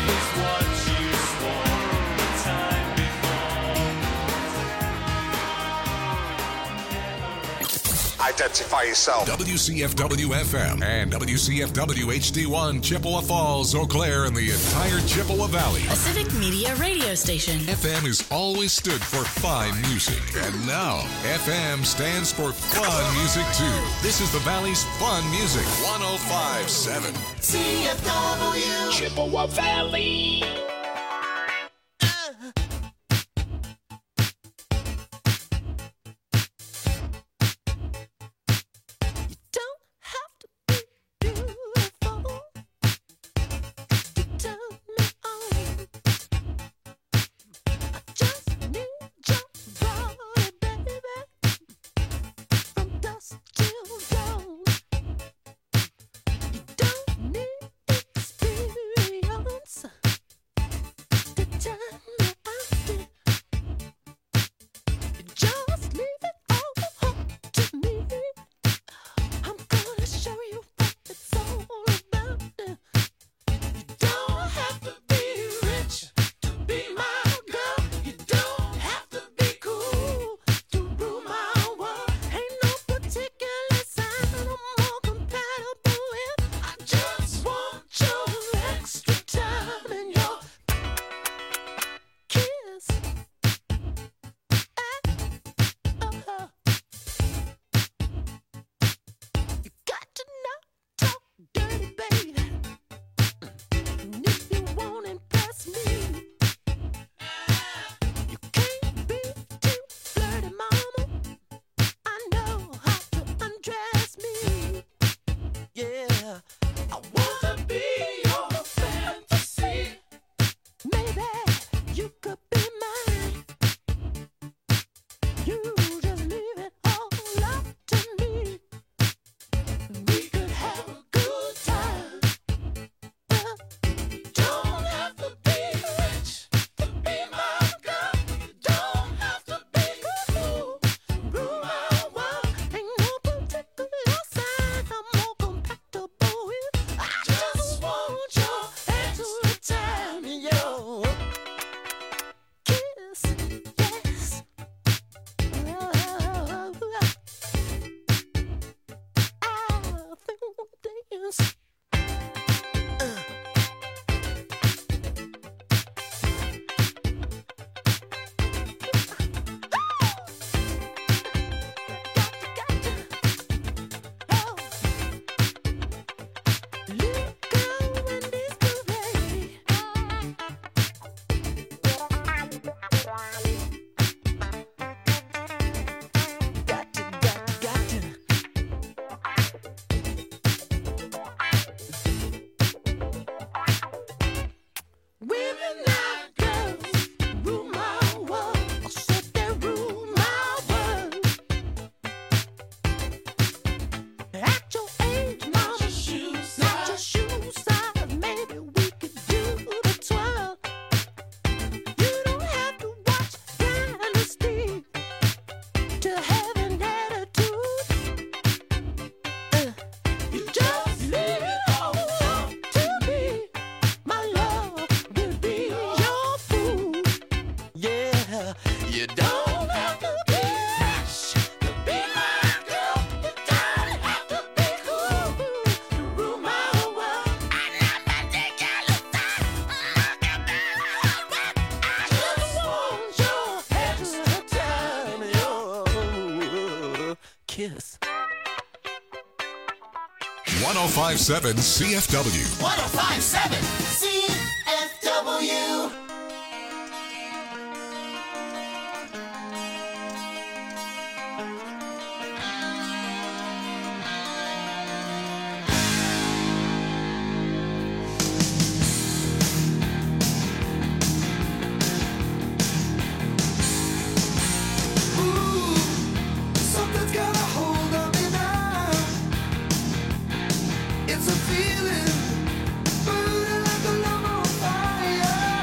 Identify yourself. WCFW FM and WCFW HD1, Chippewa Falls, Eau Claire, and the entire Chippewa Valley. A civic media radio station. FM has always stood for fine music. And now, FM stands for fun music, too. This is the Valley's fun music. 105.7. CFW. Chippewa Valley. Kiss. 105.7 CFW. 105.7 CFW. It's a feeling burning like a love on fire.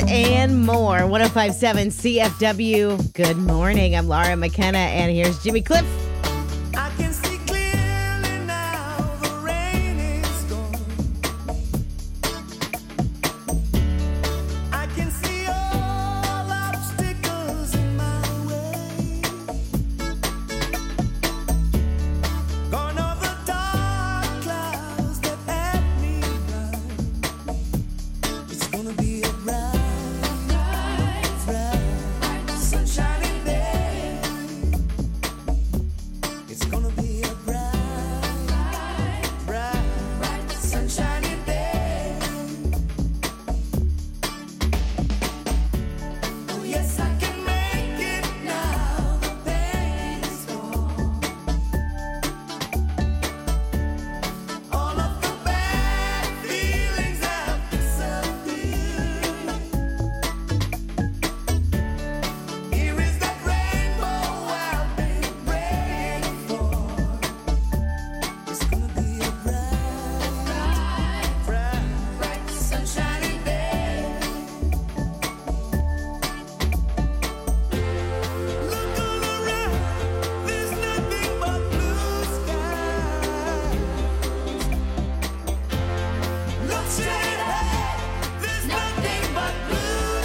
and more. 105.7 CFW. Good morning. I'm Laura McKenna, and here's Jimmy Cliff. I can see clearly now, the rain is gone. I can see all obstacles in my way. Gone are the dark clouds that had me blind. It's gonna be a bright, sunshiny day. It's gonna be a bright, sunshiny day. Oh yes, I can make it now. The pain is gone. All of the bad feelings have disappeared. Here is that rainbow I've been praying for. It's gonna be a bright, sunshiny day. Look all around, there's nothing but blue skies. Look straight ahead, there's nothing but blue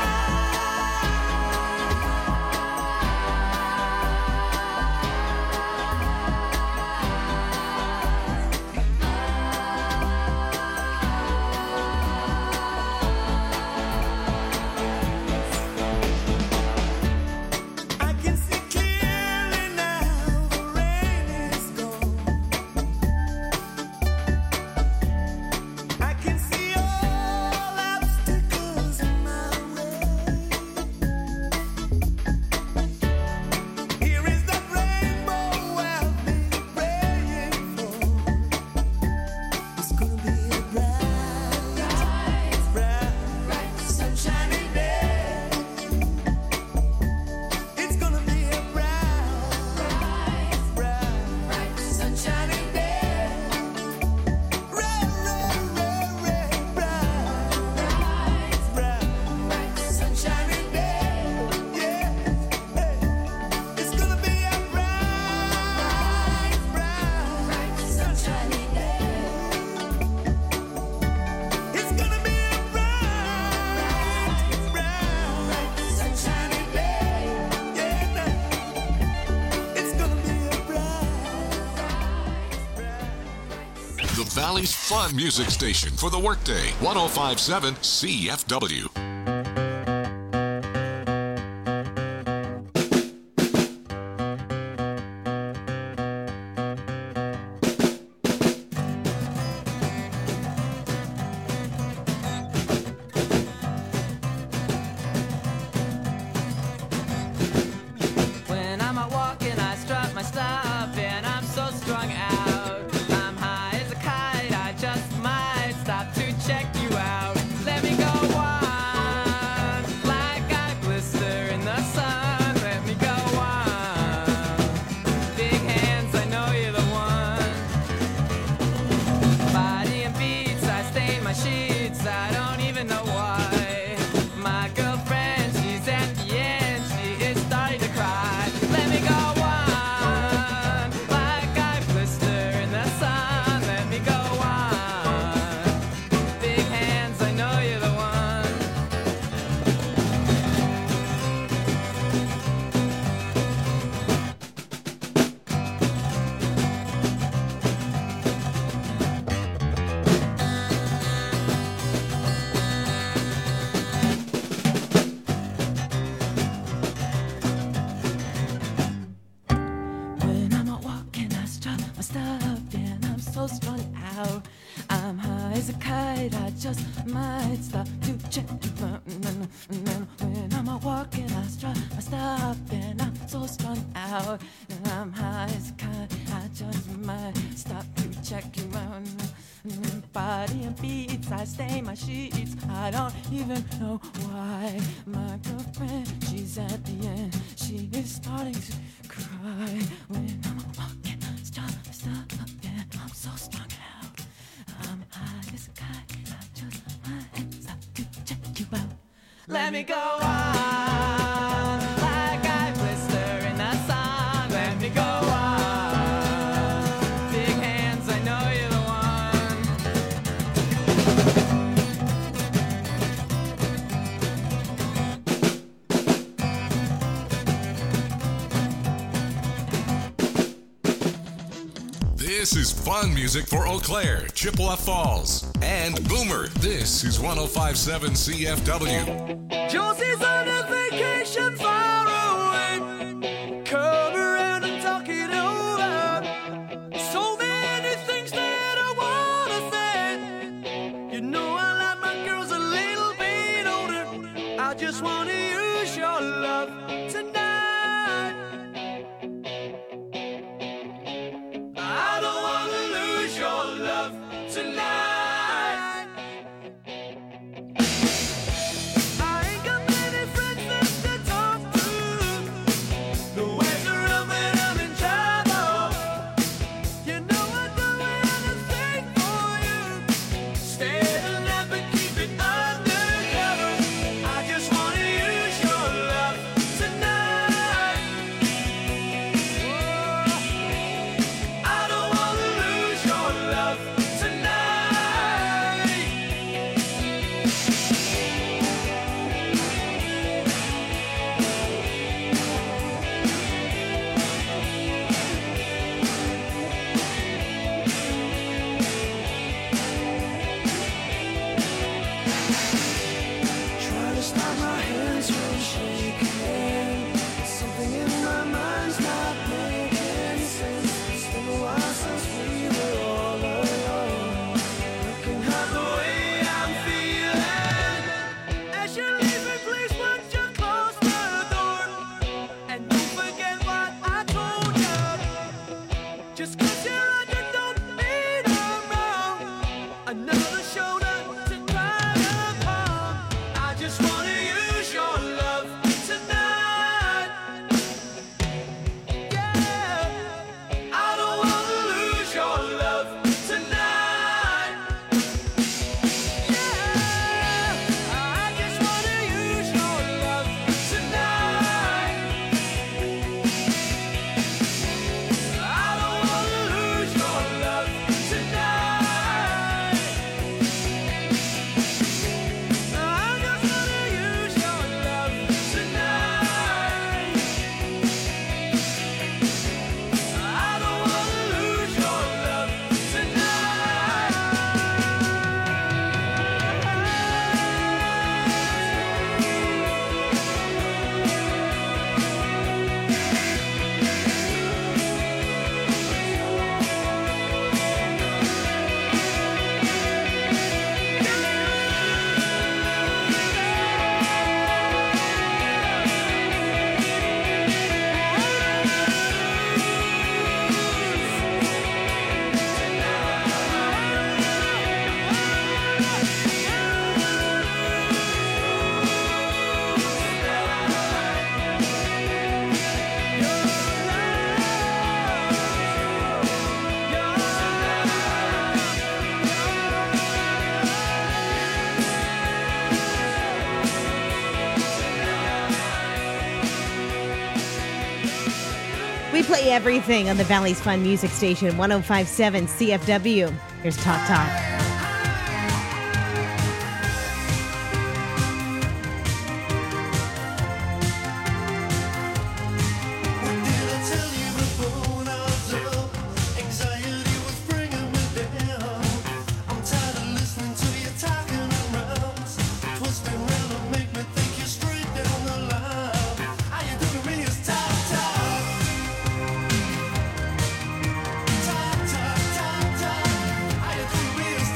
I can see clearly now, the rain is gone. I can see all obstacles in my way. Here is that rainbow I've been praying for. It's gonna be a bright, sunshiny day. It's gonna be a bright, sunshiny day. Bright, sunshiny day. Yeah, it's gonna be a bright, sunshiny day. It's gonna be a bright, sunshiny day. Yeah, it's gonna be a bright. The Valley's Fun Music Station for the workday. 105.7 CFW. When I'm out walking, I strut my stuff, and I'm so strung out. I'm high as a kite, I just might stop to check you out. Let me go on, like I blister in the sun. Let me go on. Big hands, I know you're the one. Body and beats, I stain my sheets, I don't even know why. My girlfriend, she's at the end, she is starting to cry. Let me go on, like I blister in the sun. Let me go on. Big hands, I know you're the one. When I'm out walking, I strut my stuff, and I'm so strung out. I'm high as a kite, I just might stop to check you out. When I'm out walking, I strut my stuff, and I'm so strung out. And I'm high as a kite, I just might stop to check you out. Body and beats, I stain my sheets, I don't even know why. My girlfriend, she's at the end, she is starting to cry. When I'm walking, stop, and I'm so strung out. I'm high as a kite, I just my hands up to check you out. Let me go on like I blister in the sun. Let me go on. Big hands, I know you're the This is fun music for Eau Claire, Chippewa Falls, and Boomer. This is 105.7 CFW. Josie's on a vacation far away. Come around and talk it over. So many things that I wanna say. You know I like my girls a little bit older. I just wanna use your love tonight. I don't wanna lose your love tonight. I ain't got many friends left to talk to. No ways around when I'm in trouble. You know I'd do anything for you. Stay alive and keep it undercover. I just wanna use your love tonight. I don't wanna lose your love tonight. Try to stop my hands from shaking. Something in my mind's not making sense. It's been a while since we were all alone. Looking at the way I'm feeling. As you're leaving, please would you close the door? And don't forget what I told you. Just 'cause you're on, you don't mean I'm wrong. Another shoulder to cry upon. I just wanna use your love tonight. Yeah, I don't wanna lose your love tonight. Yeah, I just wanna use your love tonight. I don't wanna lose your love tonight. I just wanna use your love tonight. I don't wanna lose your love We play everything on the Valley's Fun Music Station, 105.7 CFW. Here's Talk Talk. Talk, talk, talk, talk.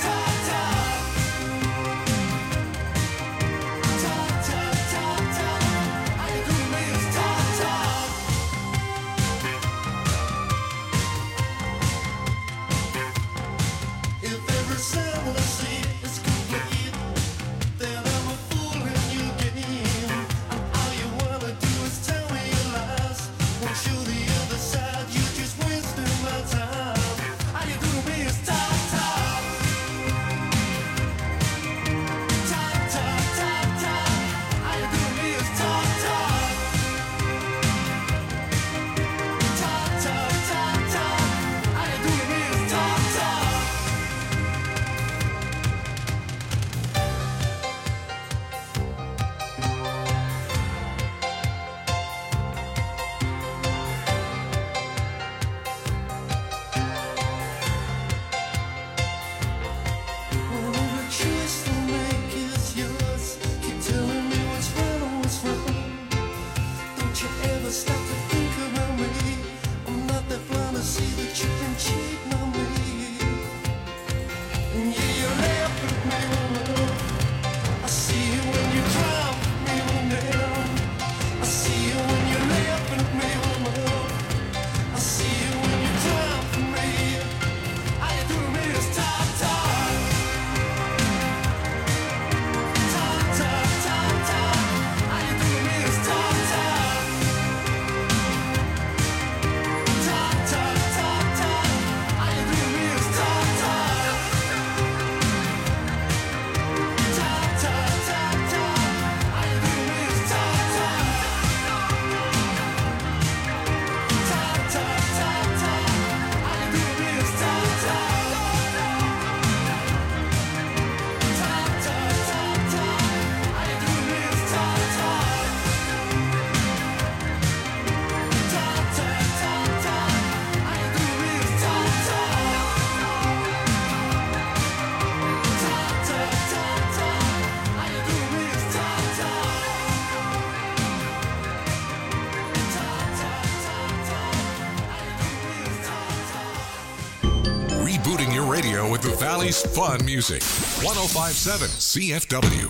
radio with the Valley's fun music. 1057 CFW.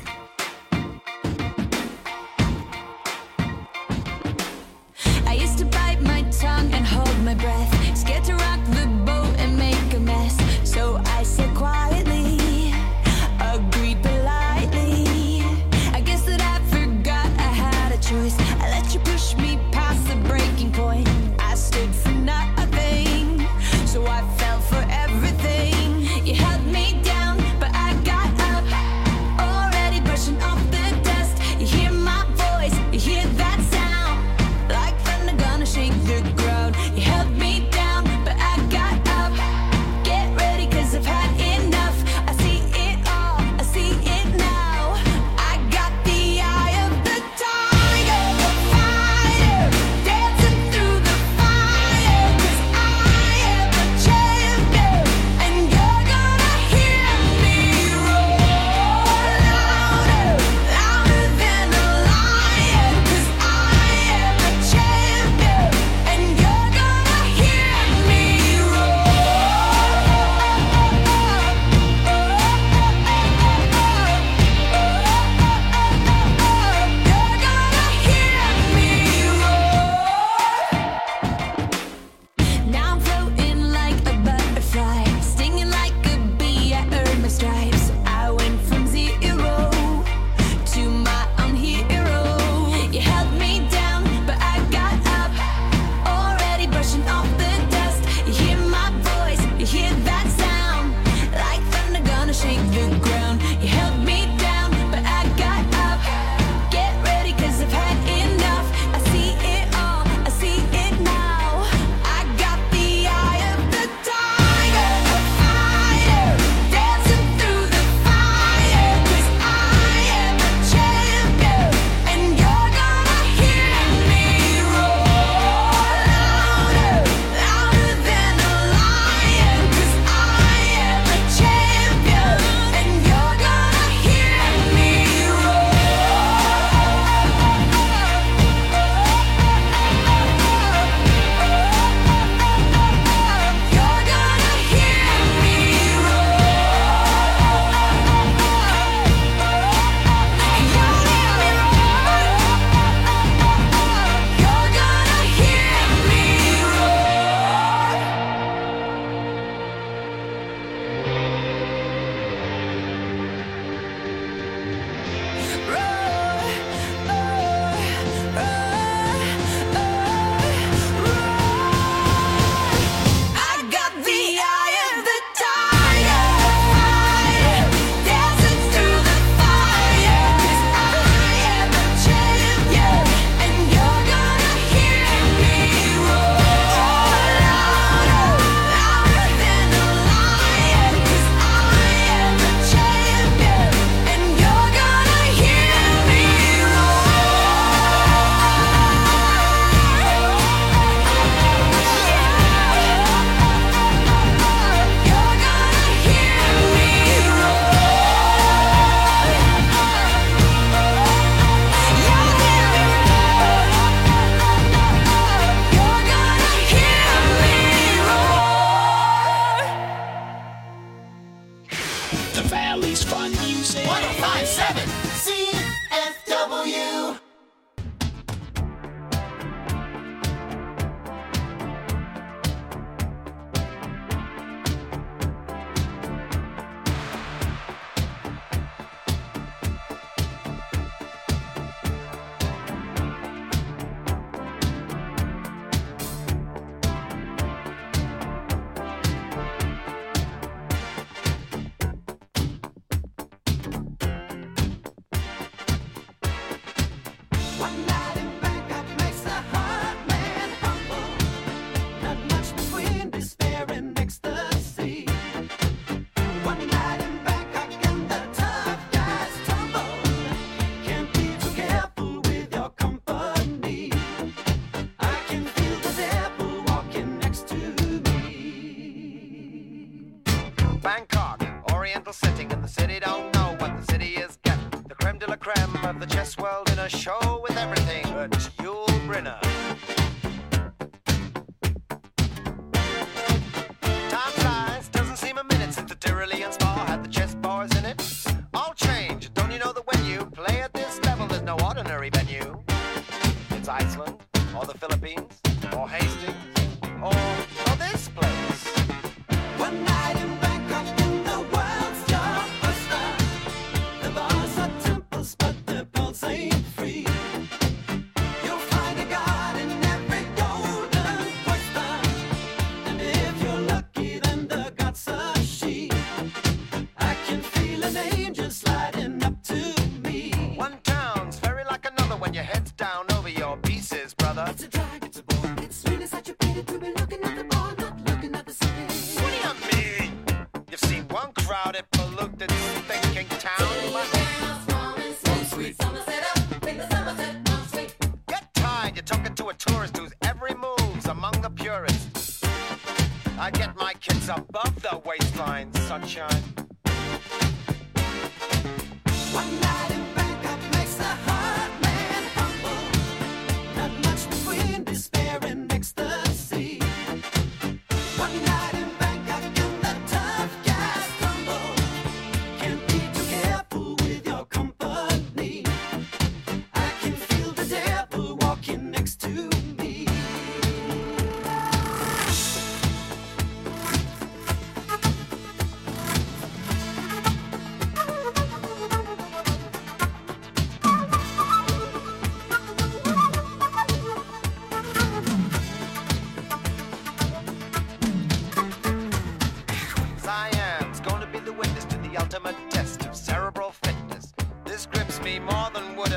I used to bite my tongue and hold my breath, scared to rock the boat and make a mess. So I said quietly, agreed politely. I guess that I forgot I had a choice. I let you push me past the breaking point. I stood for nothing, so I fell for everything. You held me down, but I got up, already brushing off the dust. You hear my voice, you hear that sound, like thunder gonna shake the ground. You held me down, but I got up. Get ready, 'cause I've had enough. I see it all, I see it now. I got the eye of the tiger, the fighter, dancing through the fire. 'Cause I am a champion, and you're gonna hear me roar louder, louder than a lion. 'Cause I am a champion, and you're gonna hear me Now I'm floating like a butterfly, stinging like a bee. I earned my stripes. I went from zero to my own hero. You held me down, but I got up, already brushing off the dust. You hear my voice, you hear that sound, like thunder gonna shake the ground. You held me down, but I got up. Get ready, 'cause I've had enough. I see it all, I see it now. I got the eye of the tiger, the fighter, dancing through the fire. 'Cause I am a champion, and you're gonna hear me roar louder, louder than a lion. 'Cause I am a champion, and you're gonna hear me You're gonna hear me You're gonna hear me I got the eye of the tiger, fighter, dancing through the fire. 'Cause I am a champion, and you're gonna hear me roar louder, louder than a lion. 'Cause I am a champion, and you're gonna hear me You're gonna hear me You're gonna hear me The Valley's fun music. 1057 CFW. One night in Bangkok makes the heart man humble. Not much between despair and ecstasy. One night in Bangkok and the tough guys tumble. Can't be too careful with your company. I can feel the devil walking next to me. Bangkok, oriental setting, and the city don't know what the city is getting. The creme de la creme of the chess world in a show with everything but Yul Brynner. Time flies, doesn't seem a minute since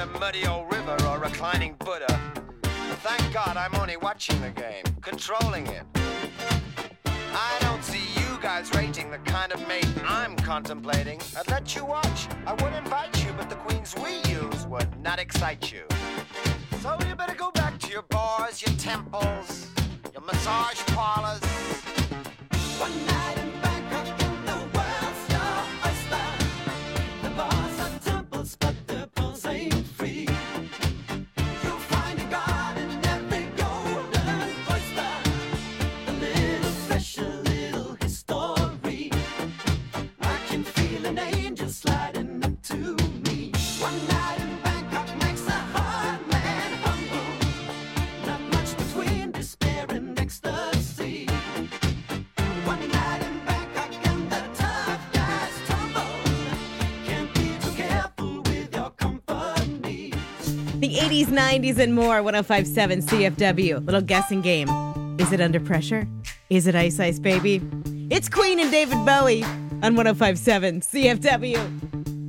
a muddy old river or reclining Buddha. Thank God I'm only watching the game, controlling it. I don't see you guys rating the kind of mate I'm contemplating. I'd let you watch, I would invite you, but the queens we use would not excite you. So you better go back to your bars, your temples, your massage parlors. One night in Bangkok in the world's your oyster. The bars are temples, but the pulse ain't free. You'll find a god in every golden oyster. A little special little history. I can feel an angel sliding up to me. One night in Bangkok makes a hard man humble. Not much between despair and ecstasy. One night in Bangkok and the tough guys tumble. Can't be too careful with your company. The 80s, 90s, and more. 1057 CFW. Little guessing game. Is it Under Pressure? Is it Ice Ice Baby? It's Queen and David Bowie on 1057 CFW.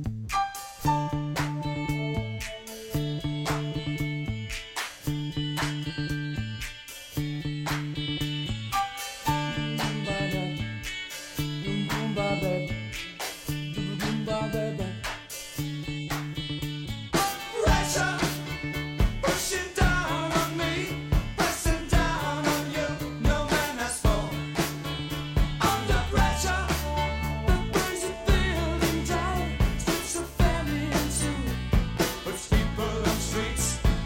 Pressure pushing down on me, pressing down on you. No man has fall. Under pressure, the boys are building down. Streets of family and two, puts people on streets.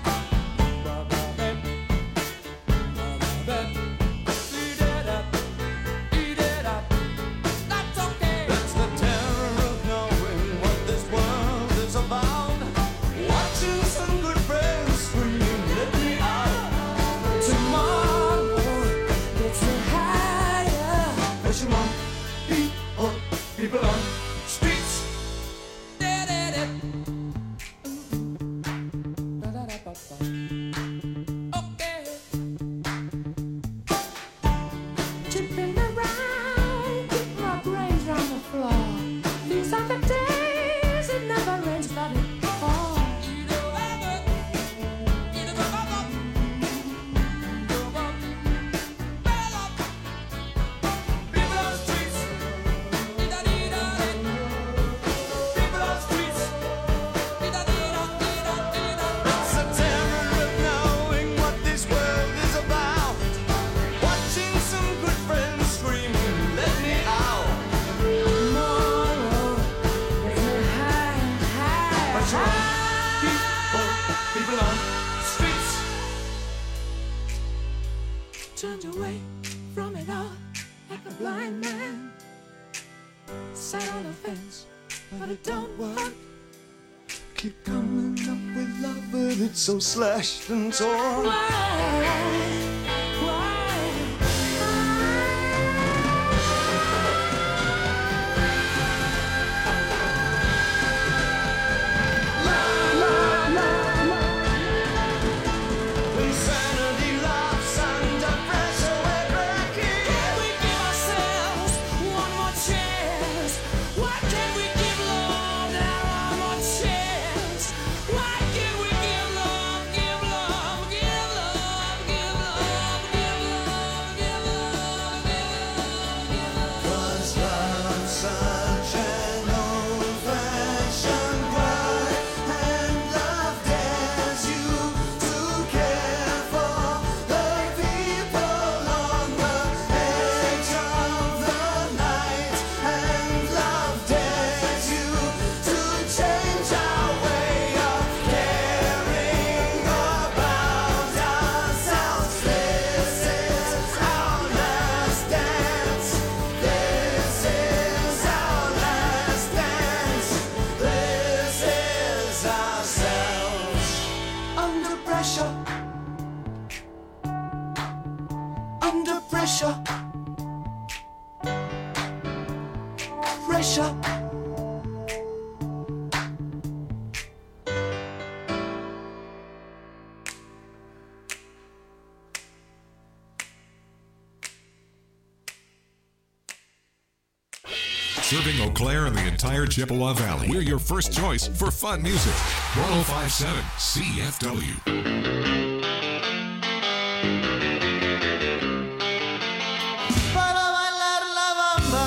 Eat it up, eat it up. That's okay. That's the terror of knowing what this world is about. Watching some good friends screaming, let me out. Tomorrow gets me higher. Pressure on people on streets. Okay. Chipping around, keep my brains on the floor. These are the days it never rains, but it falls. People on streets. People on streets. It's a terror of knowing what this world is about. Watching some good friends screaming, let me out. Tomorrow, get me high. People on streets. Turned away from it all like a blind man. Sat on the fence, but it don't work. Keep coming up with love, but it's so slashed and torn. Insanity laughs under pressure, we're breaking. Can we give ourselves one more chance? Why can't we give love now one more chance? Why can't we give love, give love, give love, give love, give love, give love, give love? 'Cause love's such an old-fashioned word, and love dares you to care for the people on the edge of the night, and love dares you to change our way of caring about ourselves. This is our last dance. This is our last dance. This is ourselves. Under pressure. Under pressure. Pressure. Serving Eau Claire and the entire Chippewa Valley. We're your first choice for fun music. 1057 CFW. Para bailar la bamba,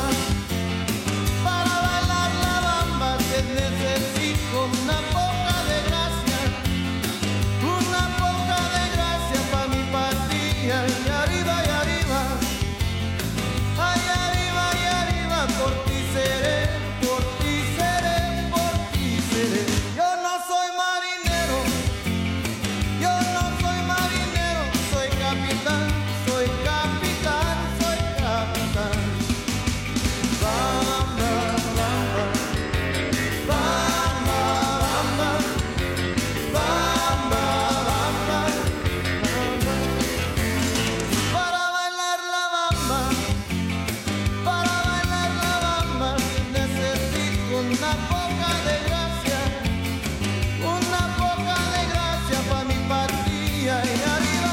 te necesito una poca de gracia pa' mi patria. Y arriba, ay, arriba, por ti seré, por ti seré, por ti seré. Yo no soy marinero, soy capitán, soy capitán, soy capitán. Bamba, bamba, bamba, bamba, bamba, bamba. Para bailar la bamba, necesito una poca de gracia pa' mi patria. Y arriba,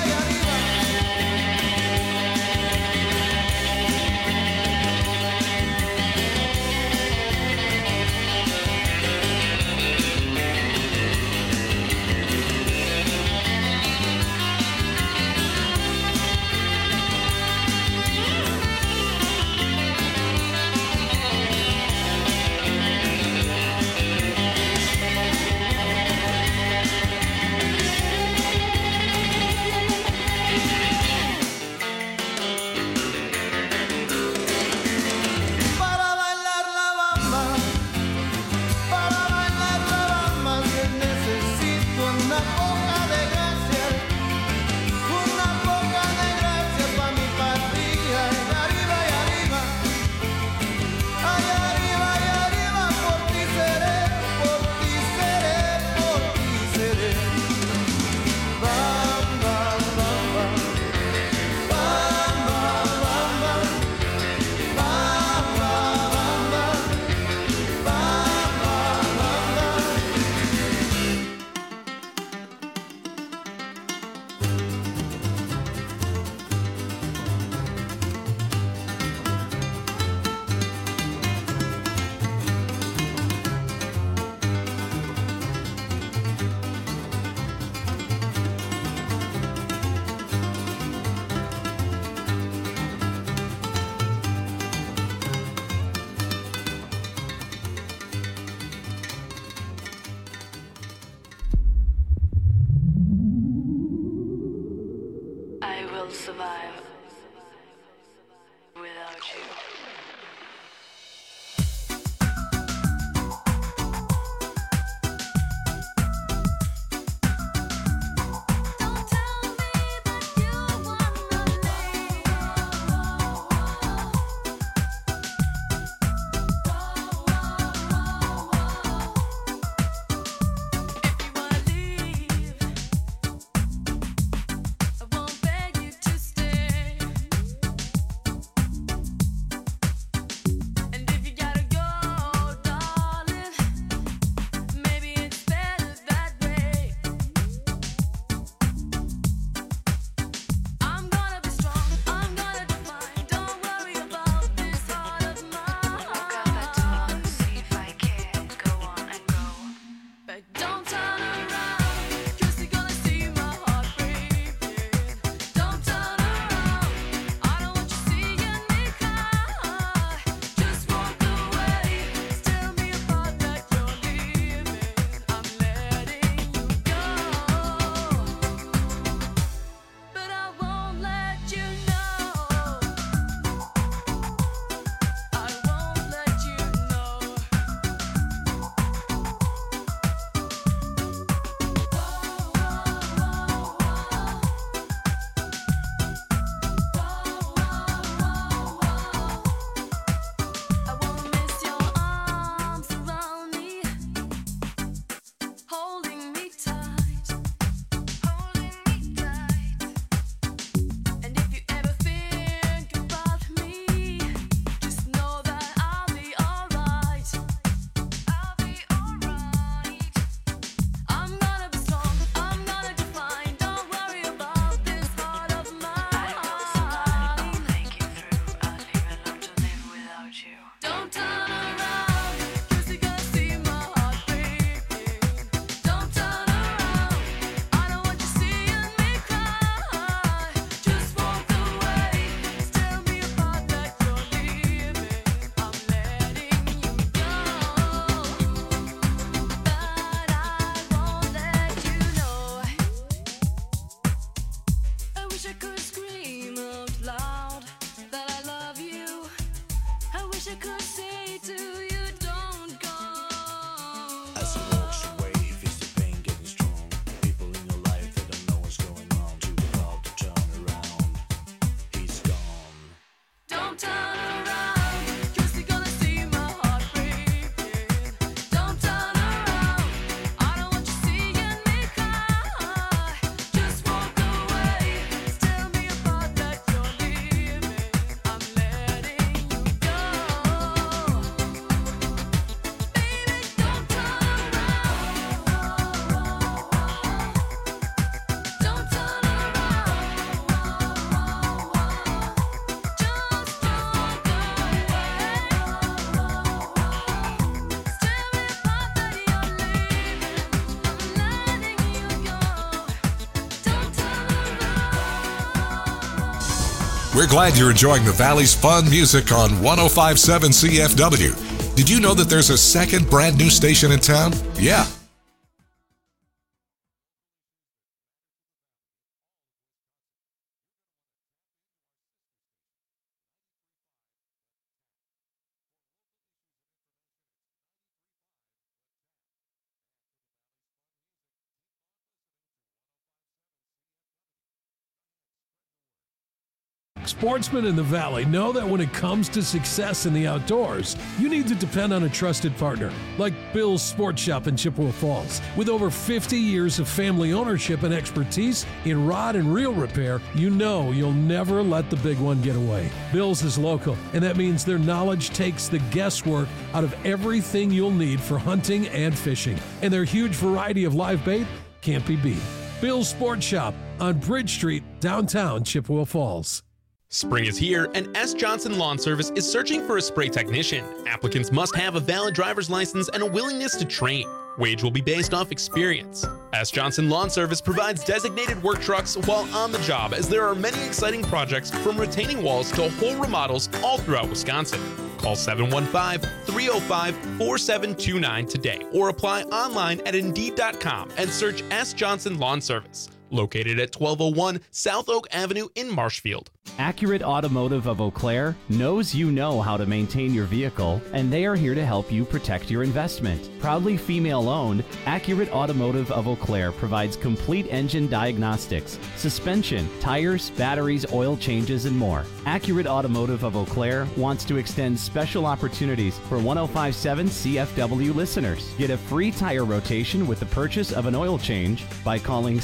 para bailar la bamba, necesito una poca de gracia pa' mi patria. Y arriba, ay, arriba, por ti seré, por ti seré, por ti seré. Bamba, bamba, bamba, bamba, bamba, bamba, bamba, bamba. as he walks away, he feels the pain getting strong. People in your life, they don't know what's going on. Too about to turn around, he's gone. Don't turn around, 'cause you're gonna see my heart breaking. Don't turn around, I don't want you seeing me cry. Just walk away, tell me about that you're leaving. I'm letting you go. Baby, don't turn around. Don't turn We're glad you're enjoying the Valley's fun music on 105.7 CFW. Did you know that there's a second brand new station in town? Yeah. Sportsmen in the Valley know that when it comes to success in the outdoors, you need to depend on a trusted partner like Bill's Sports Shop in Chippewa Falls. With over 50 years of family ownership and expertise in rod and reel repair, you know you'll never let the big one get away. Bill's is local, and that means their knowledge takes the guesswork out of everything you'll need for hunting and fishing. And their huge variety of live bait can't be beat. Bill's Sports Shop on Bridge Street, downtown Chippewa Falls. Spring is here, and S. Johnson Lawn Service is searching for a spray technician. Applicants must have a valid driver's license and a willingness to train. Wage will be based off experience. S. Johnson Lawn Service provides designated work trucks while on the job, as there are many exciting projects from retaining walls to whole remodels all throughout Wisconsin. Call 715-305-4729 today or apply online at Indeed.com and search S. Johnson Lawn Service. Located at 1201 South Oak Avenue in Marshfield. Accurate Automotive of Eau Claire knows you know how to maintain your vehicle, and they are here to help you protect your investment. Proudly female-owned, Accurate Automotive of Eau Claire provides complete engine diagnostics, suspension, tires, batteries, oil changes, and more. Accurate Automotive of Eau Claire wants to extend special opportunities for 105.7 CFW listeners. Get a free tire rotation with the purchase of an oil change by calling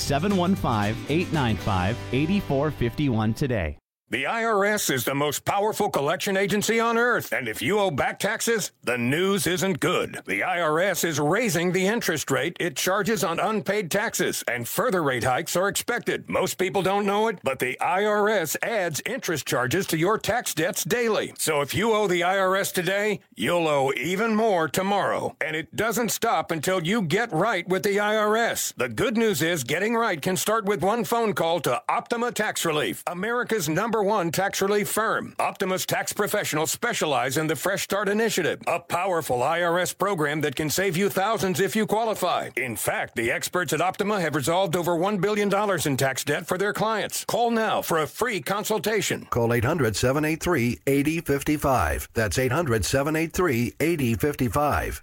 715-895-8451 today. The IRS is the most powerful collection agency on earth, and if you owe back taxes, the news isn't good. The IRS is raising the interest rate it charges on unpaid taxes, and further rate hikes are expected. Most people don't know it, but the IRS adds interest charges to your tax debts daily. So if you owe the IRS today, you'll owe even more tomorrow. And it doesn't stop until you get right with the IRS. The good news is getting right can start with one phone call to Optima Tax Relief, America's #1 tax relief firm. Optima's tax professionals specialize in the Fresh Start Initiative, a powerful IRS program that can save you thousands if you qualify. In fact, the experts at Optima have resolved over $1 billion in tax debt for their clients. Call now for a free consultation. Call 800-783-8055. That's 800-783-8055.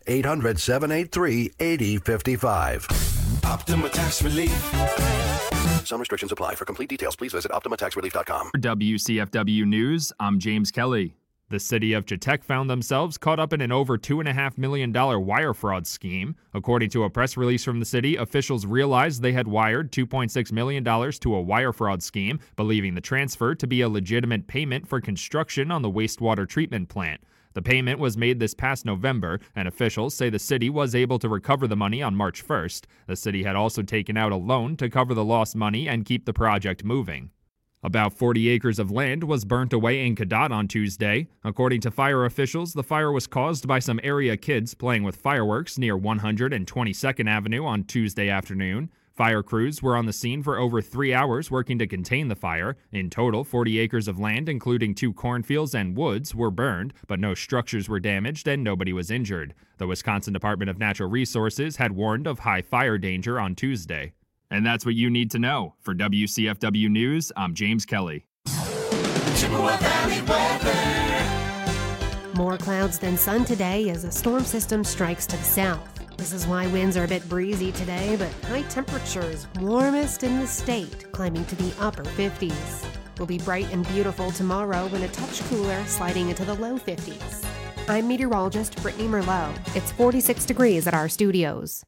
800-783-8055. Optima Tax Relief. Some restrictions apply. For complete details, please visit OptimaTaxRelief.com. For WCFW News, I'm James Kelly. The city of Chetek found themselves caught up in an over $2.5 million wire fraud scheme. According to a press release from the city, officials realized they had wired $2.6 million to a wire fraud scheme, believing the transfer to be a legitimate payment for construction on the wastewater treatment plant. The payment was made this past November, and officials say the city was able to recover the money on March 1st. The city had also taken out a loan to cover the lost money and keep the project moving. About 40 acres of land was burnt away in Cadott on Tuesday. According to fire officials, the fire was caused by some area kids playing with fireworks near 122nd Avenue on Tuesday afternoon. Fire crews were on the scene for over 3 hours working to contain the fire. In total, 40 acres of land, including 2 cornfields and woods, were burned, but no structures were damaged and nobody was injured. The Wisconsin Department of Natural Resources had warned of high fire danger on Tuesday. And that's what you need to know. For WCFW News, I'm James Kelly. Chippewa Valley weather. More clouds than sun today as a storm system strikes to the south. This is why winds are a bit breezy today, but high temperatures warmest in the state, climbing to the upper 50s. Will be bright and beautiful tomorrow and a touch cooler, sliding into the low 50s. I'm meteorologist Brittany Merlot. It's 46 degrees at our studios.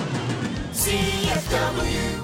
CFW.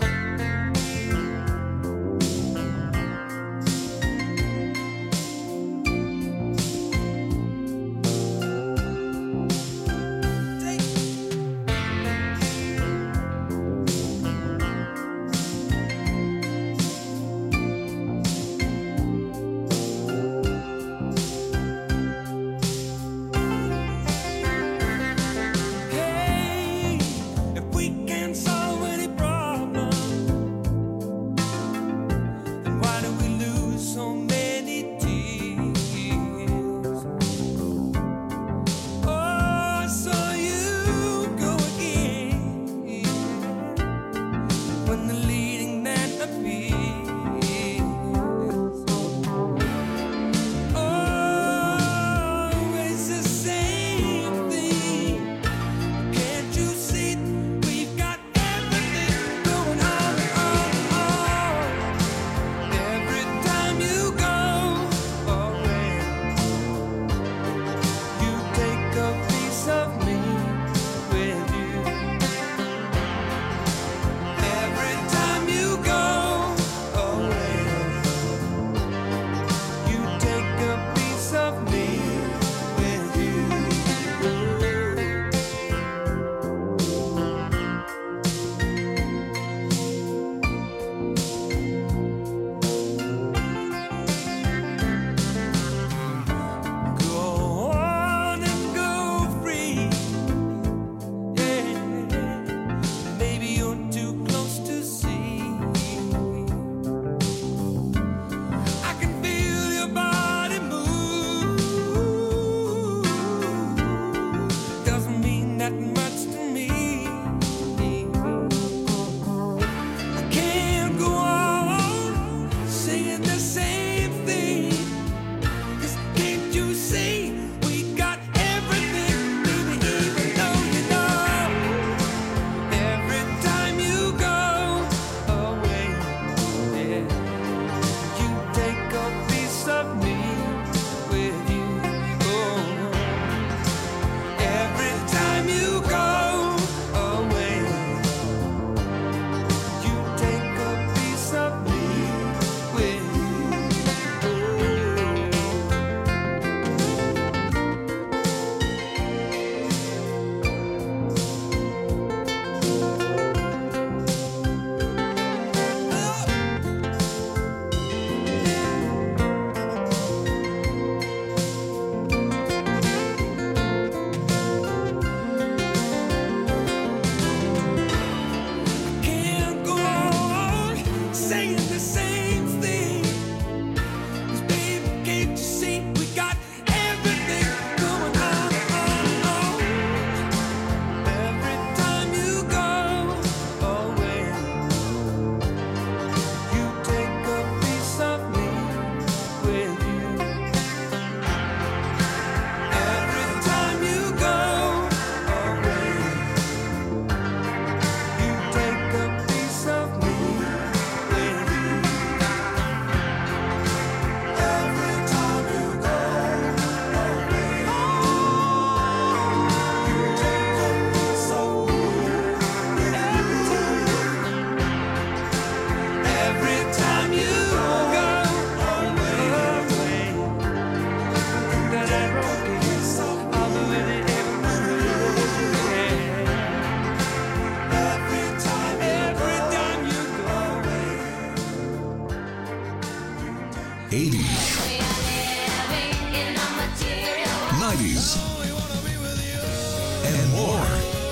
and more.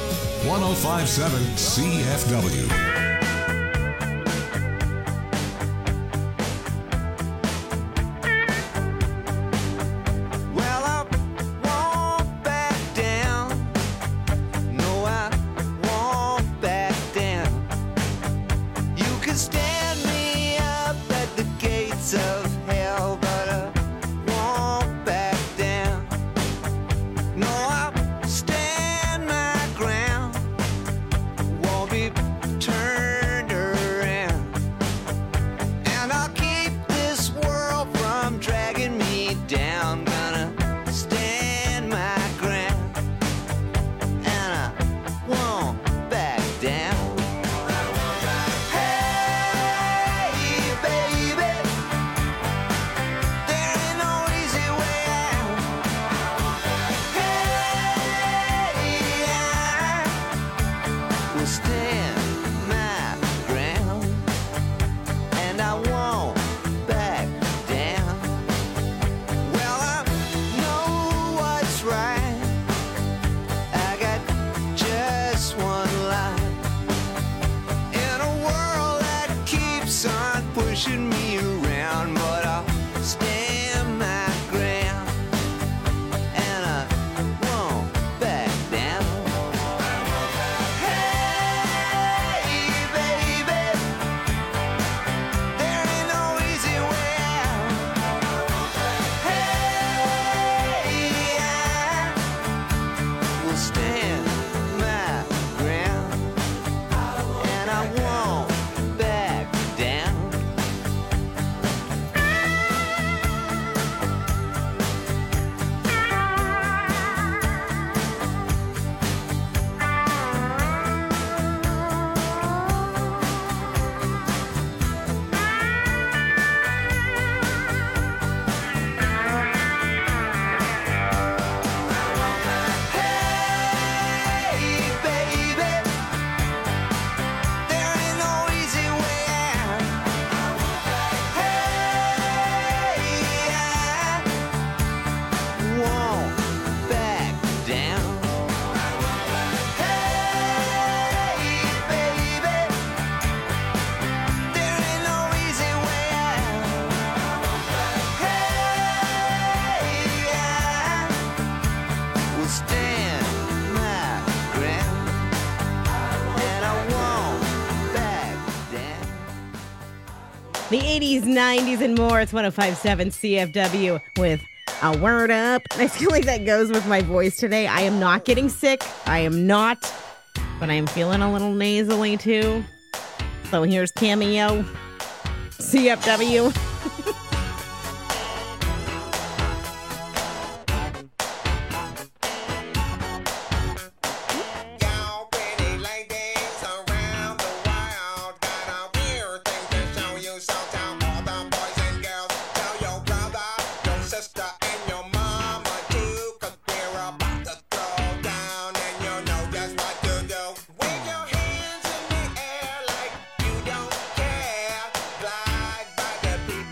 1057 CFW. Stand my ground. pushing me around, but I'll stand my ground, and I won't back down. Hey, baby, there ain't no easy way out. Hey, I will stand my ground, and I won't back down. Hey, baby, there ain't no easy way out. Hey, I won't back down. Hey, baby, there ain't no easy way out. Hey, I will stand my ground, and I won't back down. The 80s, 90s, and more. It's 105.7 CFW with a word up. I feel like that goes with my voice today. I am not getting sick. I am not. But I am feeling a little nasally too. So here's Cameo. CFW. Y'all pretty ladies around the world got a weird thing to show you. So tell all the boys and girls, tell your brother, your sister, and your mama too, 'cause we're about to throw down, and you know just what to do. Wave your hands in the air like you don't care. Glide by the people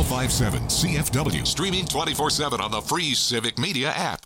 1057 CFW. Streaming 24/7 on the free Civic Media app.